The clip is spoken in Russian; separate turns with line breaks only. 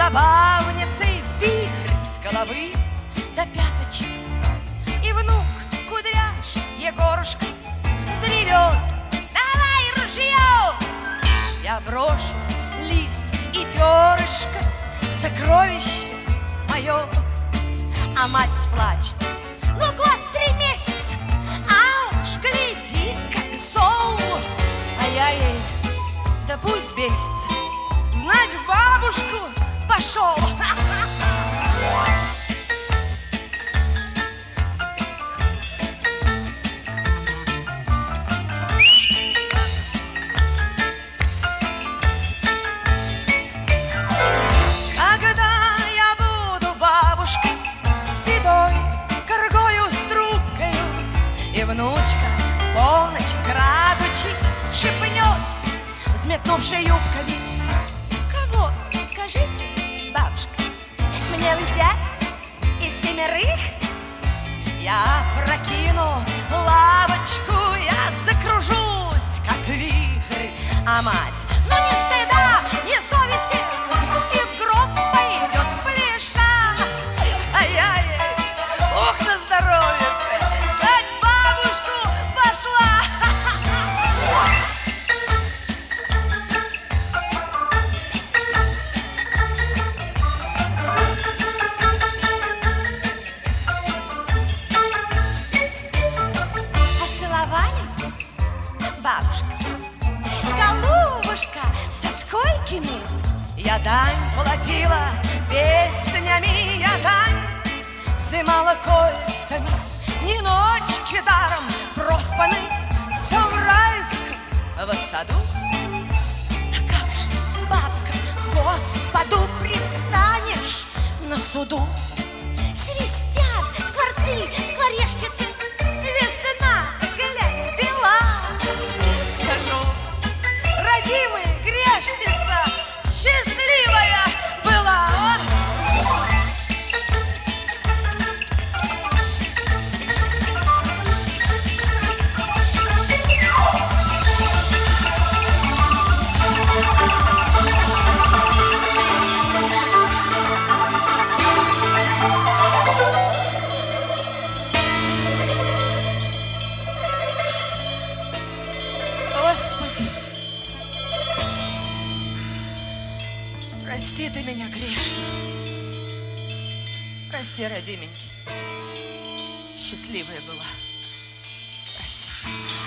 забавницей вихрь с головы до пяточек. И внук кудряш Егорушка взревет: давай ружье! Я брошу лист и перышко, сокровище мое. А мать сплачет: ну год 3 месяца, а уж гляди, как зол. А я ей: да пусть бесится, знать в бабушку пошел. Когда я буду бабушкой, седой коргою с трубкою, и внучка в полночь, крадучись, шепнет, взметнувши юбками: кого, скажите, бабушка, мне взять из 7? Я прокину лавочку, я закружусь, как вихрь. А мать, ну ни стыда, ни совести, и в гроб пойдет плеша. А я ей: ох, на здоровье, знать в бабушку пошла. Поцеловались, бабушка, голубушка, со сколькими? Я дань платила песнями, я дань взымала кольцами. Ни ночки даром проспаны, все в райском саду. А как же, бабка, Господу предстанешь на суду? Свистят скворцы, скворечницы, весна, глянь, бела. Скажу: родимая грешница, счастливая была. Господи, прости ты меня, грешно. Прости, родименький, счастливая была. Прости.